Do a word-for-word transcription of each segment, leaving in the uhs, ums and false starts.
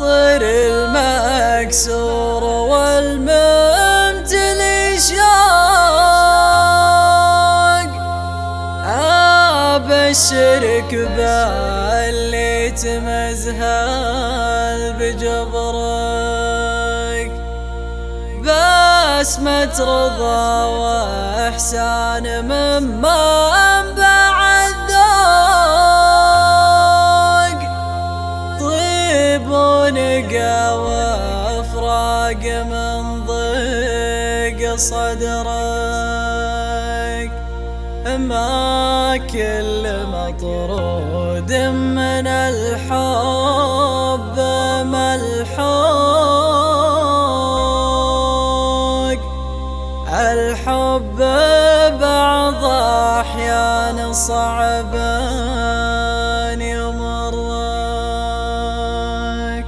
خاطر المكسور والممتلي شوق، أبشرك باللي تمزهل بجبرك، بسمة رضا وإحسان ممن بعد ذوق، طيب ونقى وافراق من ضيق صدرك، ما كل مطرود من الحب ملحوق، الحب بعض أحيان صعب أن يمرك،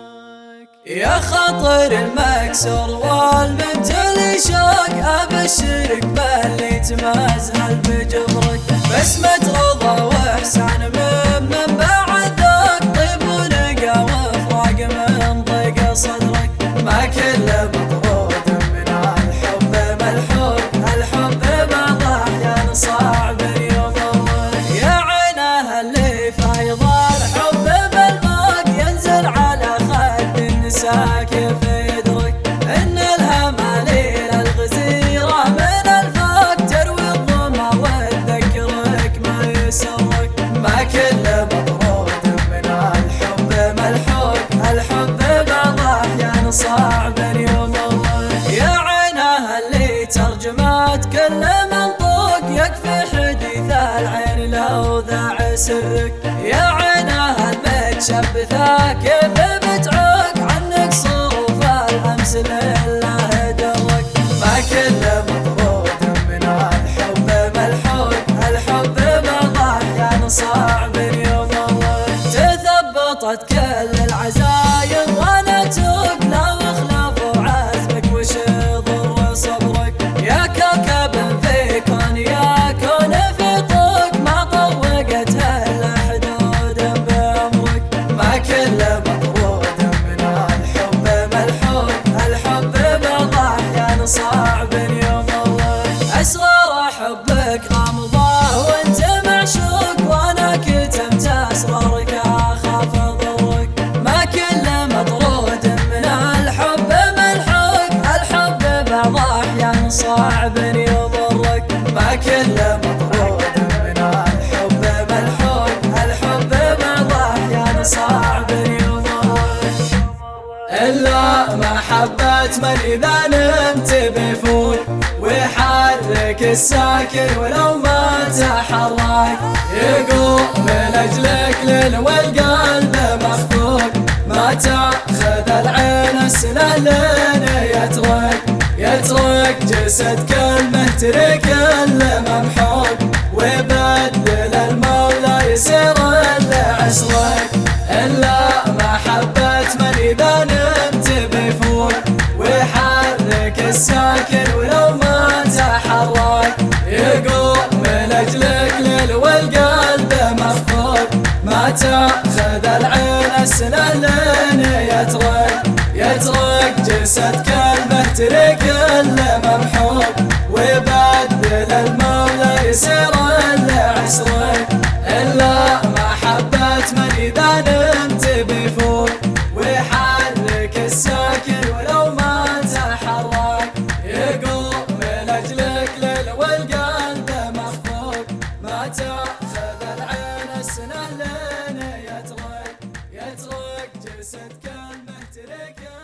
يا خطر المكسور والممتلي شوق، أبشرك باللي تمزهل بجبرك، بسمة رضا وإحسان ممن بعد ذوق، طيب ونقى وافراق من ضيق صدرك، ما كل مطرود من الحب ملحوق، الحب بعض أحيان صعب يمرك، يا عينه اللي فايض الحب بالموج، ينزل على خد النساء كيف يدرك، إن الهماليل الغزيرة من الفوق تروي الظما وتذكرك ما يسرك، ما كل مطرود من الحب ملحوق، الحب بعض أحيان صعب يمرك، يا عينه اللي ترجمت كل منطوق، يكفي حديث العين لو ذاع سرك، يا عينه المتشبثة كيف بتعوق، عنك صروف الأمس لله درك، ما كل مطرود من الحب ملحوق، الحب بعض أحيان صعب يمرك، تثبطت كل العزايم وانا توق، لو خلافوا عزمك وش ضر صبرك، يا كوكب في كون يا كون في طوق، ما طوقتها الا حدود بأمرك، ما كل مطرود من الحب ملحوق، الحب بعض أحيان صعب يمرك، أسرار حبك غامضة وانت معشوق، وانا كتمت أسرارك أخاف أضرك، ما كل مطرود من الحب ملحوق، الحب بعض أحيان صعب يضرك، ما كل مطرود من الحب ملحوق، الحب بعض أحيان صعب يضرك، إلا محبة من إذا نمت بيفوق، ويحرك الساكن ولو ما تحرك، يقوم من أجلك ليل والقلب مخفوق، ما تأخذ العين السنة لين يترك، يترك جسد كلمه ترك الممحوق، ويبدل المولى يسير لعسرك، إلا محبة من إذا نمت بيفوق، ويحرك الساكن ولو ما تحرك، يقوم من أجلك ليل والقلب مخفوق، ما تأخذ العين السنة لين يترك، يترك جسد كلمه ترك الممحوق، ويبدل المولى يسير لعسرك، إلا محبة من إذا نمت بيفوق، ويحرك الساكن ولو ما تحرك، يقوم من أجلك ليل والقلب مخفوق، ما تأخذ العين السنة لين يترك، يترك جسد كلمه ترك